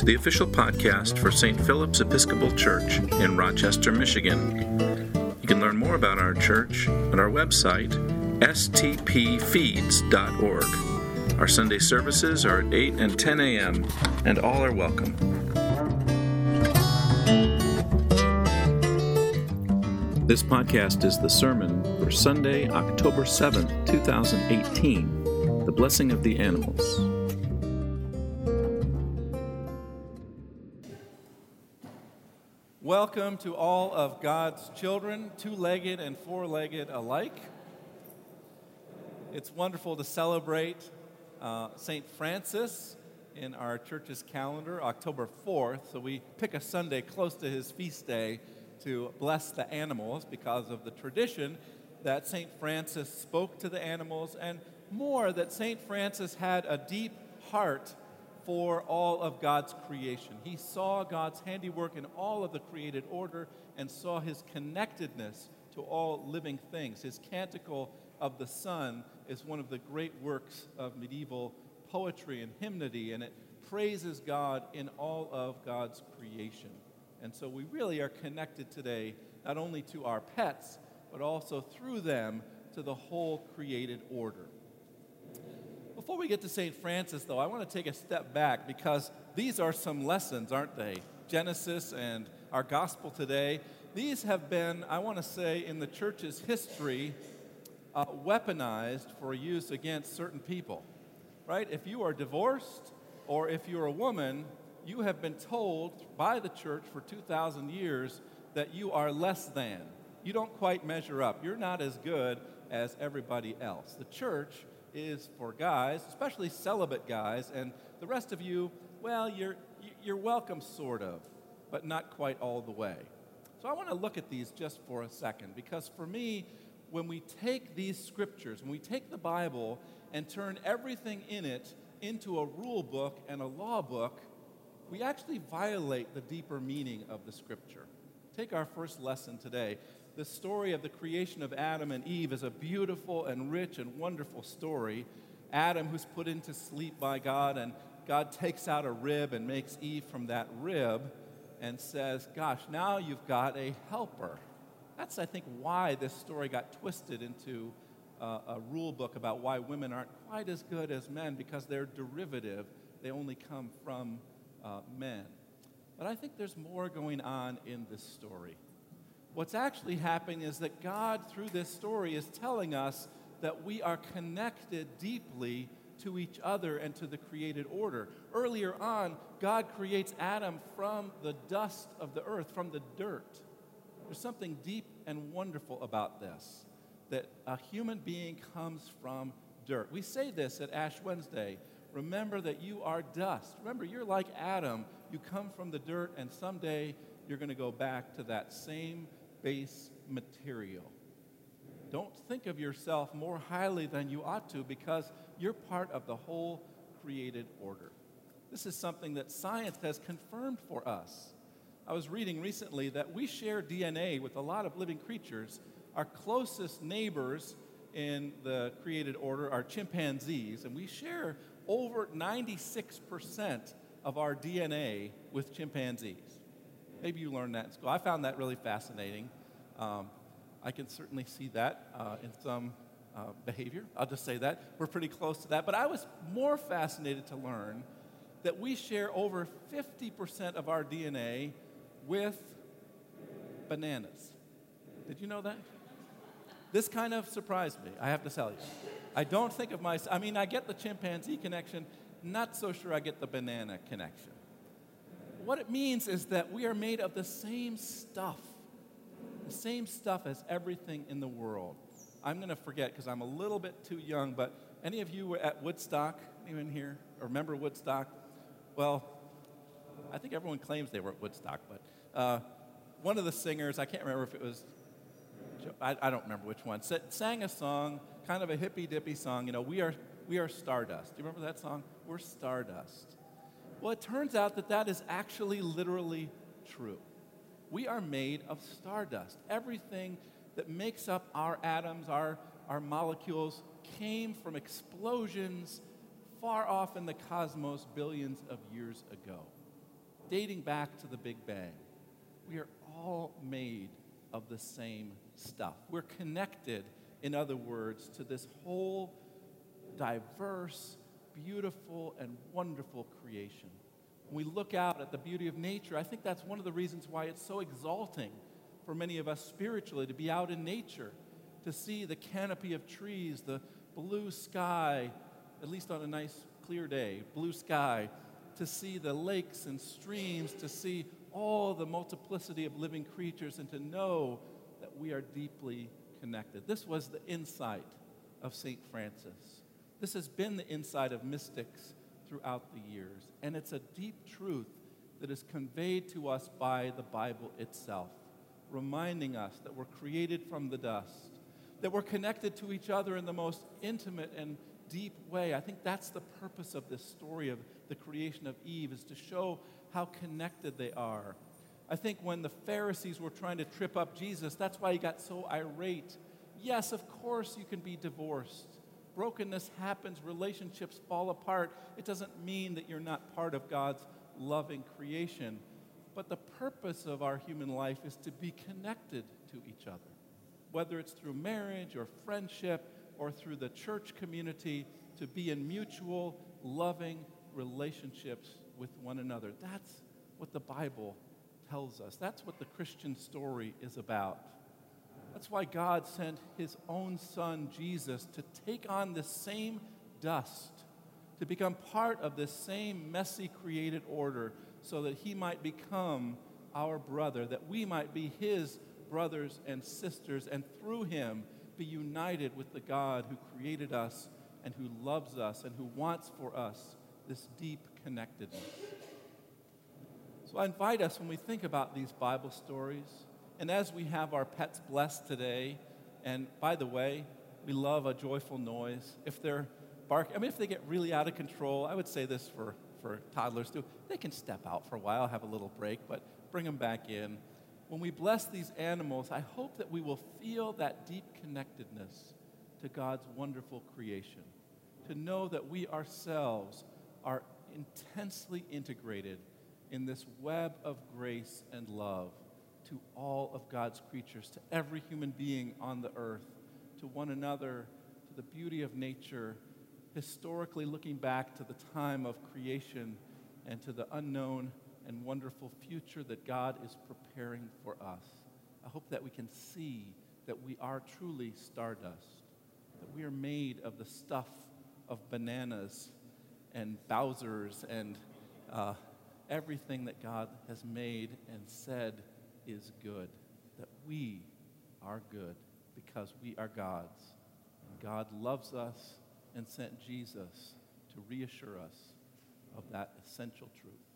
to the official podcast for St. Philip's Episcopal Church in Rochester, Michigan. You can learn more about our church at our website, stpfeeds.org. Our Sunday services are at 8 and 10 a.m., and all are welcome. This podcast is the sermon for Sunday, October 7th, 2018, The Blessing of the Animals. Welcome to all of God's children, two-legged and four-legged alike. It's wonderful to celebrate St. Francis in our church's calendar, October 4th. So we pick a Sunday close to his feast day to bless the animals because of the tradition that St. Francis spoke to the animals, and more, that St. Francis had a deep heart for all of God's creation. He saw God's handiwork in all of the created order and saw his connectedness to all living things. His Canticle of the Sun is one of the great works of medieval poetry and hymnody, and it praises God in all of God's creation. And so we really are connected today, not only to our pets, but also through them to the whole created order. Before we get to St. Francis, though, I want to take a step back because these are some lessons, aren't they? Genesis and our gospel today, these have been, I want to say, in the church's history, weaponized for use against certain people, right? If you are divorced or if you're a woman, you have been told by the church for 2,000 years that you are less than. You don't quite measure up. You're not as good as everybody else. The church is for guys, especially celibate guys, and the rest of you, well, you're welcome sort of, but not quite all the way. So I want to look at these just for a second, because for me, when we take these scriptures, when we take the Bible and turn everything in it into a rule book and a law book, we actually violate the deeper meaning of the scripture. Take our first lesson today. The story of the creation of Adam and Eve is a beautiful and rich and wonderful story. Adam, who's put into sleep by God, and God takes out a rib and makes Eve from that rib and says, gosh, now you've got a helper. That's, I think, why this story got twisted into a rule book about why women aren't quite as good as men, because they're derivative. They only come from men. But I think there's more going on in this story. What's actually happening is that God, through this story, is telling us that we are connected deeply to each other and to the created order. Earlier on, God creates Adam from the dust of the earth, from the dirt. There's something deep and wonderful about this, that a human being comes from dirt. We say this at Ash Wednesday. Remember that you are dust. Remember, you're like Adam. You come from the dirt, and someday you're going to go back to that same base material. Don't think of yourself more highly than you ought to, because you're part of the whole created order. This is something that science has confirmed for us. I was reading recently that we share DNA with a lot of living creatures. Our closest neighbors in the created order are chimpanzees, and we share over 96% of our DNA with chimpanzees. Maybe you learned that in school. I found that really fascinating. I can certainly see that in some behavior. I'll just say that. We're pretty close to that. But I was more fascinated to learn that we share over 50% of our DNA with bananas. Did you know that? This kind of surprised me, I have to tell you. I don't think of myself, I get the chimpanzee connection, not so sure I get the banana connection. What it means is that we are made of the same stuff as everything in the world. I'm going to forget because I'm a little bit too young, but any of you were at Woodstock, anyone here, or remember Woodstock? Well, I think everyone claims they were at Woodstock, but one of the singers, I can't remember if it was, I don't remember which one, sang a song, kind of a hippy-dippy song, we are stardust. Do you remember that song? We're stardust. Well, it turns out that is actually literally true. We are made of stardust. Everything that makes up our atoms, our molecules, came from explosions far off in the cosmos billions of years ago. dating back to the Big Bang. We are all made of the same stuff. We're connected, in other words, to this whole diverse, beautiful, and wonderful creation. When we look out at the beauty of nature, I think that's one of the reasons why it's so exalting for many of us spiritually to be out in nature, to see the canopy of trees, the blue sky, at least on a nice clear day, blue sky, to see the lakes and streams, to see all the multiplicity of living creatures, and to know that we are deeply connected. This was the insight of St. Francis. This has been the insight of mystics throughout the years, and it's a deep truth that is conveyed to us by the Bible itself, reminding us that we're created from the dust, that we're connected to each other in the most intimate and deep way. I think that's the purpose of this story of the creation of Eve, is to show how connected they are. I think when the Pharisees were trying to trip up Jesus, that's why he got so irate. Yes, of course you can be divorced. Brokenness happens, relationships fall apart. It doesn't mean that you're not part of God's loving creation. But the purpose of our human life is to be connected to each other, whether it's through marriage or friendship or through the church community, to be in mutual, loving relationships with one another. That's what the Bible tells us. That's what the Christian story is about. That's why God sent his own son, Jesus, to take on the same dust, to become part of this same messy created order, so that he might become our brother, that we might be his brothers and sisters, and through him be united with the God who created us and who loves us and who wants for us this deep connectedness. So I invite us, when we think about these Bible stories, and as we have our pets blessed today, and by the way, we love a joyful noise. If they're barking, if they get really out of control, I would say this for toddlers too, they can step out for a while, have a little break, but bring them back in. When we bless these animals, I hope that we will feel that deep connectedness to God's wonderful creation, to know that we ourselves are intensely integrated in this web of grace and love to all of God's creatures, to every human being on the earth, to one another, to the beauty of nature, historically looking back to the time of creation and to the unknown and wonderful future that God is preparing for us. I hope that we can see that we are truly stardust, that we are made of the stuff of bananas and Bowsers and everything that God has made and said is good, that we are good because we are God's. And God loves us and sent Jesus to reassure us of that essential truth.